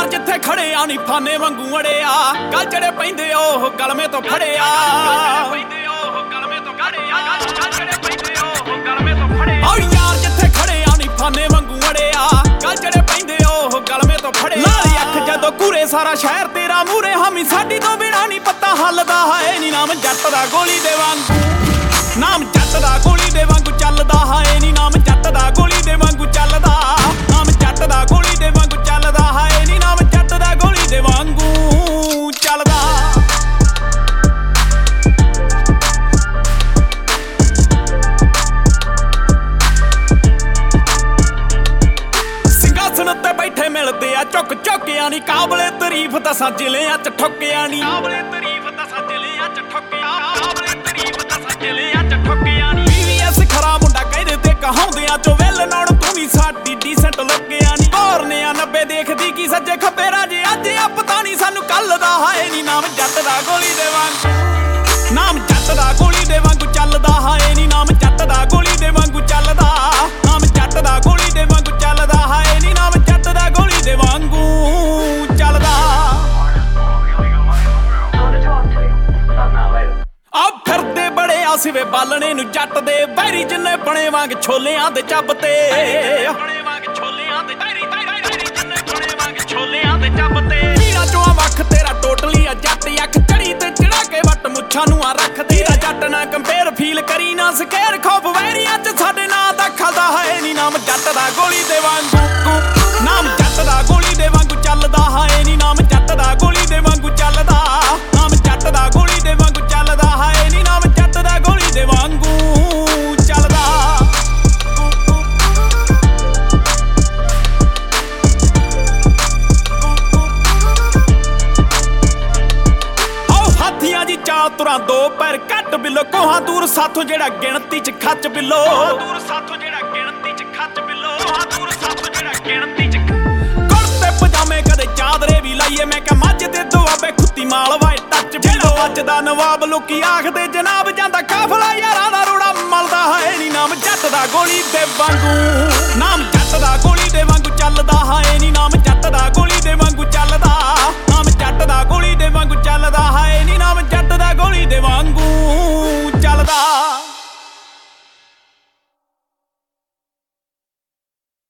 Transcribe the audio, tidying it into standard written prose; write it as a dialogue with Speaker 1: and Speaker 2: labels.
Speaker 1: ਯਾਰ ਜਿੱਥੇ ਖੜੇ ਆ ਨੀ ਫਾਨੇ ਵਾਂਗੂ ਅੜਿਆ ਗੱਲ ਜਿਹੜੇ ਪੈਂਦੇ ਉਹ ਗਲਮੇ ਤੋਂ ਫੜਿਆ ਓ ਯਾਰ ਜਿੱਥੇ ਖੜੇ ਆ ਨੀ ਫਾਨੇ ਵਾਂਗੂ ਅੜਿਆ ਗੱਲ ਜਿਹੜੇ ਪੈਂਦੇ ਉਹ ਗਲਮੇ ਤੋਂ ਫੜਿਆ ਲਾਲੀ ਅੱਖ ਜਦੋਂ ਕੂਰੇ ਸਾਰਾ ਸ਼ਹਿਰ ਤੇਰਾ ਮੂਰੇ ਹਾਮੀ ਸਾਡੀ ਤੋਂ ਬਿਨਾ ਨੀ ਪੱਤਾ ਹੱਲਦਾ ਹੈ ਨੀ ਨਾਮ ਜੱਟ ਦਾ ਗੋਲੀ ਦੇ ਵਾਂਗੂ ਨਾਮ ਜੱਟ ਦਾ ਗੋਲੀ ਦੇ ਵਾਂਗੂ ਚੱਲਦਾ ਹੈ ਨੀ ਨਾਮ ਜੱਟ ਦਾ ਗੋਲੀ ਦੇ ਵਾਂਗੂ ਚੱਲਦਾ ਨਾਮ ਜੱਟ ਦਾ ਗੋਲੀ ਦੇ ਵਾਂਗੂ ਚੱਲਦਾ ਹੈ ਨੀ ਨਾਮ ਜੱਟ ਦਾ ਗੋਲੀ ਦੇ ਵਾਂਗੂ ਚੱਲਦਾ ਸਿੰਘਾਸਣ ਤੇ ਬੈਠੇ ਮਿਲਦੇ ਆ ਝੁੱਕ ਝੁੱਕਿਆ ਨੀ ਕਾਬਲੇ ਤਾਰੀਫ ਦਸਾਂ ਜ਼ਿਲ੍ਹਿਆਂ ਚ ਠੁੱਕਿਆ ਨੀ ਕਾਬਲੇ ਤਾਰੀਫ ਦਸਾਂ ਜ਼ਿਲ੍ਹਿਆਂ ਚ ਠੁੱਕਿਆ ਕਾਬਲੇ ਤਾਰੀਫ ਦਸਾਂ ਜ਼ਿਲ੍ਹਿਆਂ ਚ ਠੁੱਕਿਆ ਨੀ VVS ਖਰਾ ਮੁੰਡਾ ਕਹਿੰਦੇ ਤੇ ਕਹਾਉਂਦਿਆਂ ਚੋਂ ਵੇਲ ਨਾਉਣ ਤੂੰ ਵੀ ਸਾਡੀ ਡੀਸੈਂਟ ਲੱਗਿਆ ਨੀ ਹੋਰਨੇ ਆ 90 ਦੇਖਦੀ ਕੀ ਸੱਜੇ ਖੱਬੇ ਰਾਜੇ ਅੱਜ ਆ ਪਤਾ ਨੀ ਸਾਨੂੰ ਕੱਲ ਦਾ ਹੈ ਨੀ ਨਾਮ ਜੱਟ ਦਾ ਗੋਲੀ ਦੇ ਵਾਂਗੂ ਨਾਮ ਜੱਟ ਦਾ ਗੋਲੀ ਦੇ ਵਾਂਗੂ ਚੱਲਦਾ ਹੈ ਨੀ ਨਾਮ ਜੱਟ ਦਾ ਗੋਲੀ ਦੇ ਵਾਂਗੂ ਚੱਲਦਾ ਨਾਮ ਜੱਟ ਦਾ ਗੋਲੀ ਦੇ ਵਾਂਗੂ ਚੱਲਦਾ ਹੈ ਨੀ ਨਾਮ ਜੱਟ ਦਾ ਗੋਲੀ ਦੇ ਵਾਂਗੂ ਚੱਲਦਾ ਆ ਫਿਰਦੇ ਬੜੇ ਆ ਸਿਵੇ ਬਾਲਣੇ ਨੂੰ ਜੱਟ ਦੇ ਬੈਰੀ ਜਿੰਨੇ ਬਣੇ ਵਾਂਗ ਛੋਲਿਆਂ ਦੇ ਚੱਬ ਤੇ ਬਣੇ ਵਾਂਗ ਛੋਲਿਆਂ ਦੇ ਬੈਰੀ ਜਿੰਨੇ ਬਣੇ ਵਾਂਗ ਛੋਲਿਆਂ ਦੇ ਚੱਬ ਤੇ ਵੀਰਾ ਚੋਂ ਵੱਖ ਤੇਰਾ ਟੋਟਲੀ ਆ ਜੱਟ ਅੱਖ ਚੜੀ ਤੇ ਚੜਾ ਕੇ ਵੱਟ ਮੁੱਛਾਂ ਨੂੰ ਆ ਰੱਖਦੀ ਆ ਜੱਟ ਨਾ ਕੰਪੇਅਰ ਫੀਲ ਕਰੀ ਨਾ ਸਕੇਰ ਖੌਫ ਵੈਰੀਆਂ ਚ ਸਾਡੇ ਨਾਂ ਦਖਲਦਾ ਹੈ ਨੀ ਨਾਮ ਜੱਟ ਦਾ ਗੋਲੀ ਦੇ ਵਾਂਗੂ ਨਾਮ ਜੱਟ ਦਾ ਗੋਲੀ ਦੇ ਵਾਂਗੂ ਚੱਲਦਾ ਹੈ ਨੀ ਨਾਮ ਜੱਟ ਦਾ ਗੋਲੀ ਦੇ ਵਾਂਗੂ ਚੱਲਦਾ ਨਾਮ ਜੱਟ ਦਾ ਗੋਲੀ ਦੇ ਵਾਂਗੂ ਚੱਲਦਾ ਹੈ ਨੀ ਨਾਮ ਜੱਟ ਦਾ ਗੋਲੀ ਦੇ ਵਾਂਗੂ ਚੱਲਦਾ ਆਓ ਹਾਥੀਆਂ ਦੀ ਚਾਲ ਤੁਰਾਂ ਦੋ ਪੈਰ ਘੱਟ ਬਿੱਲੋ ਕੋਹਾਂ ਦੂਰ ਸਾਥੋਂ ਜਿਹੜਾ ਗਿਣਤੀ ਚ ਖੱਚ ਬਿੱਲੋ ਦੂਰ ਸਾਥੋਂ ਜਿਹੜਾ ਗਿਣਤੀ ਚ ਖੱਚ ਬਿੱਲੋ ਕੋਹਾਂ ਦੂਰ ਸਾਥੋਂ ਜਿਹੜਾ ਗਿਣਤੀ ਚ ਕੁੜਤੇ ਪਜਾਮੇ ਕਦੇ ਚਾਦਰੇ ਵੀ ਲਾਈਏ ਮੈਂ ਕਿ ਮੱਝ ਦੇ ਦੁਆਬੇ ਖੁੱਤੀ ਮਾਲ ਵਾਏ ਟੱਚ ਬਿੱਲੋ ਵੱਜਦਾ ਨਵਾਬ ਲੋਕੀ ਆਖਦੇ ਜਨਾਬ ਜਾਂਦਾ ਕਾਫਲਾ ਯਾਰਾਂ ਦਾ ਰੋੜਾ ਮਲਦਾ ਹੈ ਨੀ ਨਾਮ ਜੱਟ ਦਾ ਗੋਲੀ ਦੇ ਵਾਂਗੂ ਨਾਮ ਜੱਟ ਦਾ ਗੋਲੀ ਦੇ ਵਾਂਗੂ ਚੱਲਦਾ ਹੈ ਨੀ